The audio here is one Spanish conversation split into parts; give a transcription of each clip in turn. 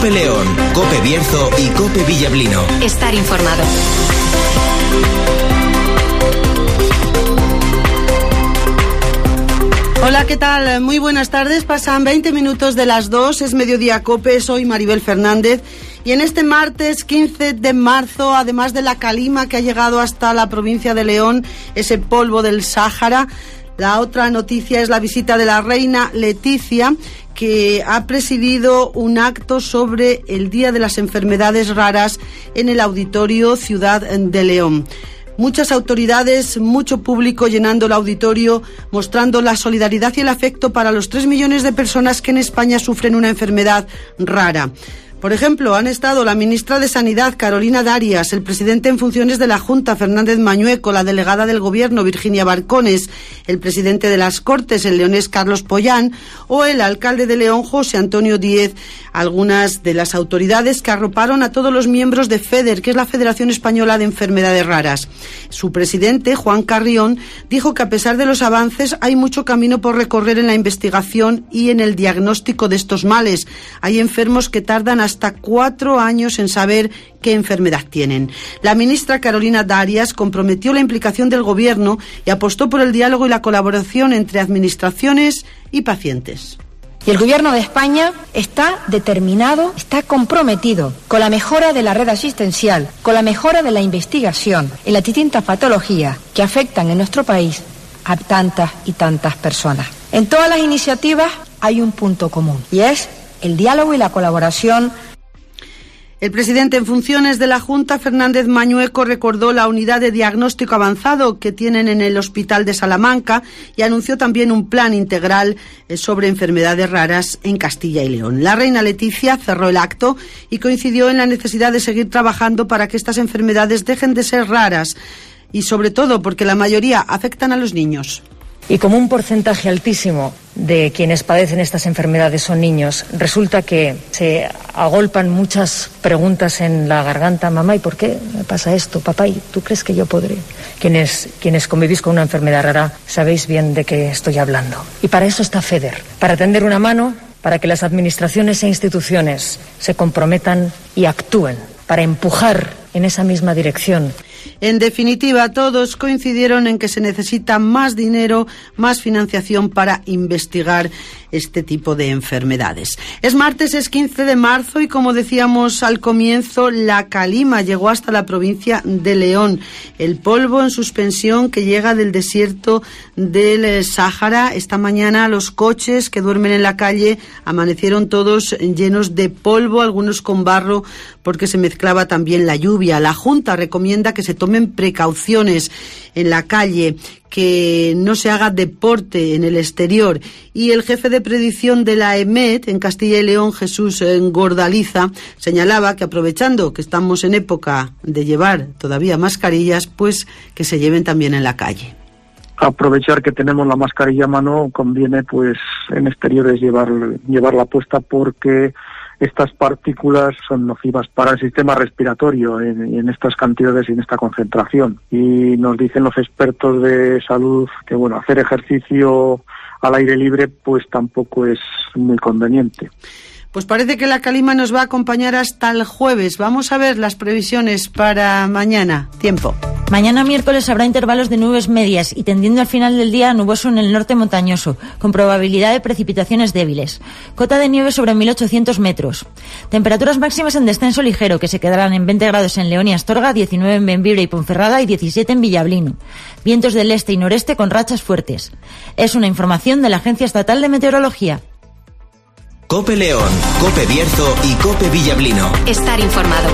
COPE León, COPE Bierzo y COPE Villablino. Estar informado. Hola, ¿qué tal? Muy buenas tardes. Pasan 20 minutos de las 2. Es Mediodía COPE. Soy Maribel Fernández. Y en este martes 15 de marzo, además de la calima que ha llegado hasta la provincia de León, ese polvo del Sáhara, la otra noticia es la visita de la reina Leticia, que ha presidido un acto sobre el Día de las Enfermedades Raras en el Auditorio Ciudad de León. Muchas autoridades, mucho público llenando el auditorio, mostrando la solidaridad y el afecto para los 3 millones de personas que en España sufren una enfermedad rara. Por ejemplo, han estado la ministra de Sanidad, Carolina Darias, el presidente en funciones de la Junta, Fernández Mañueco, la delegada del Gobierno, Virginia Barcones, el presidente de las Cortes, el leonés Carlos Pollán, o el alcalde de León, José Antonio Díez, algunas de las autoridades que arroparon a todos los miembros de FEDER, que es la Federación Española de Enfermedades Raras. Su presidente, Juan Carrión, dijo que a pesar de los avances hay mucho camino por recorrer en la investigación y en el diagnóstico de estos males. Hay enfermos que tardan hasta 4 años en saber qué enfermedad tienen. La ministra Carolina Darias comprometió la implicación del Gobierno y apostó por el diálogo y la colaboración entre administraciones y pacientes. Y el Gobierno de España está determinado, está comprometido con la mejora de la red asistencial, con la mejora de la investigación en las distintas patologías que afectan en nuestro país a tantas y tantas personas. En todas las iniciativas hay un punto común y es el diálogo y la colaboración. El presidente en funciones de la Junta, Fernández Mañueco, recordó la unidad de diagnóstico avanzado que tienen en el Hospital de Salamanca y anunció también un plan integral sobre enfermedades raras en Castilla y León. La reina Leticia cerró el acto y coincidió en la necesidad de seguir trabajando para que estas enfermedades dejen de ser raras y sobre todo porque la mayoría afectan a los niños. Y como un porcentaje altísimo de quienes padecen estas enfermedades son niños, resulta que se agolpan muchas preguntas en la garganta. Mamá, ¿y por qué me pasa esto? Papá, ¿y tú crees que yo podré? Quienes convivís con una enfermedad rara sabéis bien de qué estoy hablando. Y para eso está FEDER, para tender una mano, para que las administraciones e instituciones se comprometan y actúen, para empujar en esa misma dirección. En definitiva, todos coincidieron en que se necesita más dinero, más financiación para investigar este tipo de enfermedades. Es martes, es 15 de marzo y como decíamos al comienzo, la calima llegó hasta la provincia de León. El polvo en suspensión que llega del desierto del Sáhara. Esta mañana los coches que duermen en la calle amanecieron todos llenos de polvo, algunos con barro porque se mezclaba también la lluvia. La Junta recomienda que se tomen precauciones en la calle, que no se haga deporte en el exterior. Y el jefe de predicción de la EMET en Castilla y León, Jesús Gordaliza, señalaba que aprovechando que estamos en época de llevar todavía mascarillas, pues que se lleven también en la calle. Aprovechar que tenemos la mascarilla a mano, conviene pues en exteriores llevarla puesta porque estas partículas son nocivas para el sistema respiratorio en estas cantidades y en esta concentración. Y nos dicen los expertos de salud que hacer ejercicio al aire libre pues tampoco es muy conveniente. Pues parece que la calima nos va a acompañar hasta el jueves. Vamos a ver las previsiones para mañana. Tiempo. Mañana miércoles habrá intervalos de nubes medias y tendiendo al final del día nuboso en el norte montañoso, con probabilidad de precipitaciones débiles. Cota de nieve sobre 1.800 metros. Temperaturas máximas en descenso ligero, que se quedarán en 20 grados en León y Astorga, 19 en Bembibre y Ponferrada y 17 en Villablino. Vientos del este y noreste con rachas fuertes. Es una información de la Agencia Estatal de Meteorología. COPE León, COPE Bierzo y COPE Villablino. Estar informado.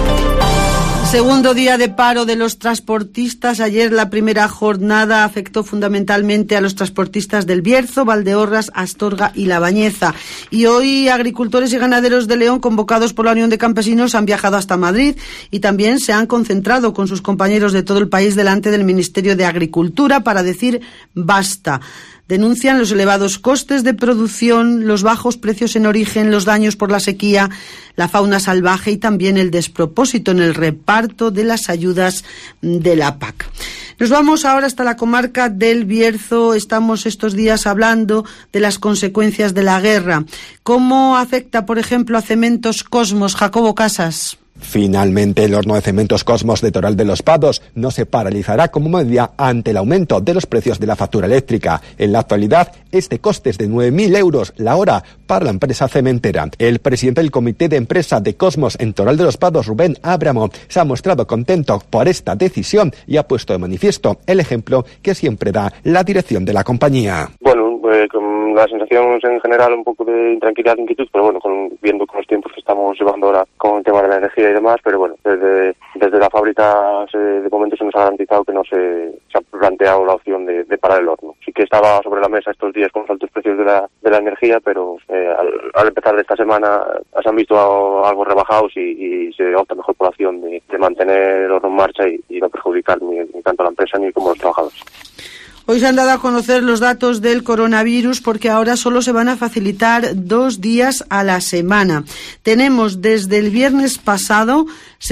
Segundo día de paro de los transportistas. Ayer la primera jornada afectó fundamentalmente a los transportistas del Bierzo, Valdeorras, Astorga y La Bañeza. Y hoy agricultores y ganaderos de León, convocados por la Unión de Campesinos, han viajado hasta Madrid y también se han concentrado con sus compañeros de todo el país delante del Ministerio de Agricultura para decir basta. Denuncian los elevados costes de producción, los bajos precios en origen, los daños por la sequía, la fauna salvaje y también el despropósito en el reparto de las ayudas de la PAC. Nos vamos ahora hasta la comarca del Bierzo. Estamos estos días hablando de las consecuencias de la guerra. ¿Cómo afecta, por ejemplo, a Cementos Cosmos? Jacobo Casas. Finalmente, el horno de Cementos Cosmos de Toral de los Pados no se paralizará como medida ante el aumento de los precios de la factura eléctrica. En la actualidad, este coste es de 9.000 euros la hora para la empresa cementera. El presidente del comité de empresa de Cosmos en Toral de los Pados, Rubén Ábramo, se ha mostrado contento por esta decisión y ha puesto de manifiesto el ejemplo que siempre da la dirección de la compañía. Bueno, con la sensación en general un poco de intranquilidad, inquietud, pero bueno, viendo con los tiempos que estamos llevando ahora con el tema de la energía y demás, pero bueno, desde la fábrica de momento se nos ha garantizado que no se ha planteado la opción de parar el horno. Sí que estaba sobre la mesa estos días con los altos precios de la energía, pero al empezar de esta semana se han visto algo rebajados y se opta mejor por la opción de mantener el horno en marcha y no perjudicar ni tanto a la empresa ni como a los trabajadores. Hoy se han dado a conocer los datos del coronavirus porque ahora solo se van a facilitar 2 días a la semana. Tenemos desde el viernes pasado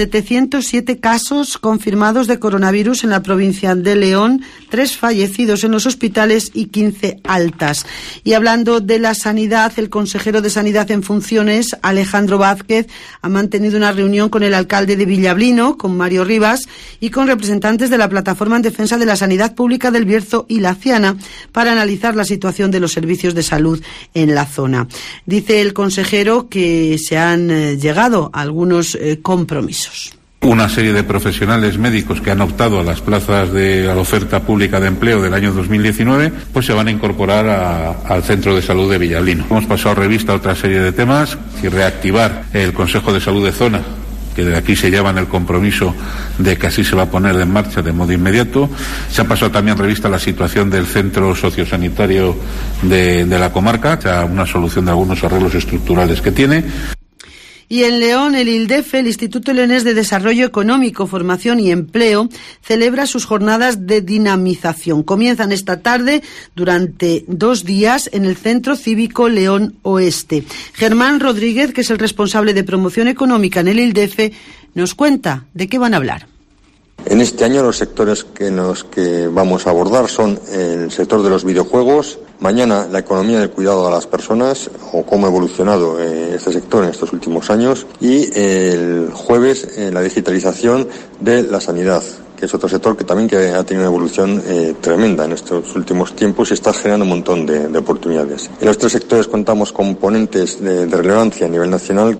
707 casos confirmados de coronavirus en la provincia de León, 3 fallecidos en los hospitales y 15 altas. Y hablando de la sanidad, el consejero de Sanidad en funciones, Alejandro Vázquez, ha mantenido una reunión con el alcalde de Villablino, con Mario Rivas, y con representantes de la Plataforma en Defensa de la Sanidad Pública del Bierzo y la Ciana para analizar la situación de los servicios de salud en la zona. Dice el consejero que se han llegado a algunos compromisos. Una serie de profesionales médicos que han optado a las plazas a la oferta pública de empleo del año 2019, pues se van a incorporar al Centro de Salud de Villablino. Hemos pasado revista a otra serie de temas y reactivar el Consejo de Salud de Zona, que de aquí se llevan el compromiso de que así se va a poner en marcha de modo inmediato. Se ha pasado también revista la situación del centro sociosanitario de la comarca, o sea, una solución de algunos arreglos estructurales que tiene. Y en León, el ILDEFE, el Instituto Leonés de Desarrollo Económico, Formación y Empleo, celebra sus jornadas de dinamización. Comienzan esta tarde durante 2 días en el Centro Cívico León Oeste. Germán Rodríguez, que es el responsable de promoción económica en el ILDEFE, nos cuenta de qué van a hablar. En este año los sectores que vamos a abordar son el sector de los videojuegos, mañana la economía del cuidado de las personas o cómo ha evolucionado este sector en estos últimos años y el jueves la digitalización de la sanidad, que es otro sector que también ha tenido una evolución tremenda en estos últimos tiempos y está generando un montón de oportunidades. En los 3 sectores contamos con ponentes de relevancia a nivel nacional.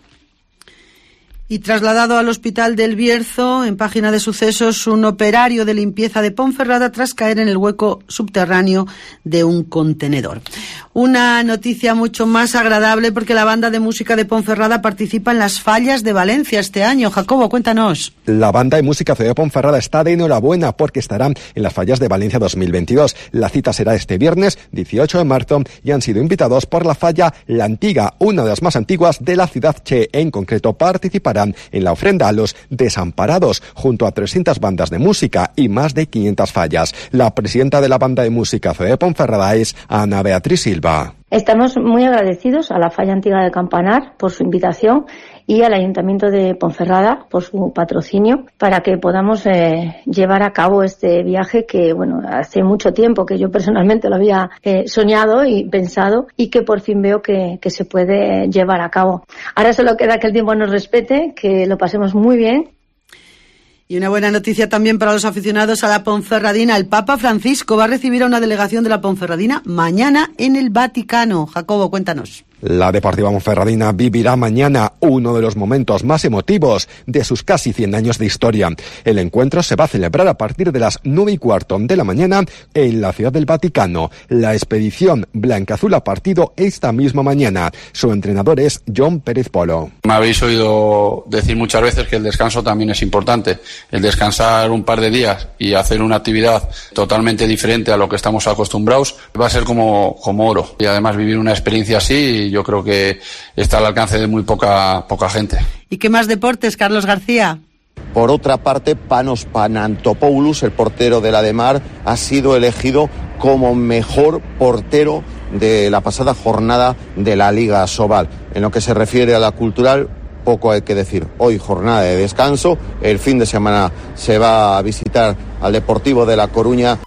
Y trasladado al Hospital del Bierzo, en página de sucesos, un operario de limpieza de Ponferrada tras caer en el hueco subterráneo de un contenedor. Una noticia mucho más agradable porque la banda de música de Ponferrada participa en las Fallas de Valencia este año. Jacobo, cuéntanos. La banda de música Ciudad de Ponferrada está de enhorabuena porque estarán en las Fallas de Valencia 2022. La cita será este viernes 18 de marzo y han sido invitados por la Falla La Antiga, una de las más antiguas de la ciudad che. En concreto participarán en la ofrenda a los desamparados junto a 300 bandas de música y más de 500 fallas. La presidenta de la banda de música Ciudad de Ponferrada es Ana Beatriz Silva. Estamos muy agradecidos a la Falla Antiga de Campanar por su invitación y al Ayuntamiento de Ponferrada por su patrocinio para que podamos llevar a cabo este viaje que, bueno, hace mucho tiempo que yo personalmente lo había soñado y pensado y que por fin veo que se puede llevar a cabo. Ahora solo queda que el tiempo nos respete, que lo pasemos muy bien. Y una buena noticia también para los aficionados a la Ponferradina. El Papa Francisco va a recibir a una delegación de la Ponferradina mañana en el Vaticano. Jacobo, cuéntanos. La Deportiva Ponferradina vivirá mañana uno de los momentos más emotivos de sus casi 100 años de historia. El encuentro se va a celebrar a partir de las 9:15 de la mañana en la Ciudad del Vaticano. La expedición blancaazul ha partido esta misma mañana. Su entrenador es John Pérez Polo. Me habéis oído decir muchas veces que el descanso también es importante. El descansar un par de días y hacer una actividad totalmente diferente a lo que estamos acostumbrados va a ser como oro. Y además vivir una experiencia así yo creo que está al alcance de muy poca gente. ¿Y qué más deportes, Carlos García? Por otra parte, Panos Panantopoulos, el portero de la Ademar, ha sido elegido como mejor portero de la pasada jornada de la Liga Sobal. En lo que se refiere a la cultural, poco hay que decir. Hoy jornada de descanso, el fin de semana se va a visitar al Deportivo de La Coruña.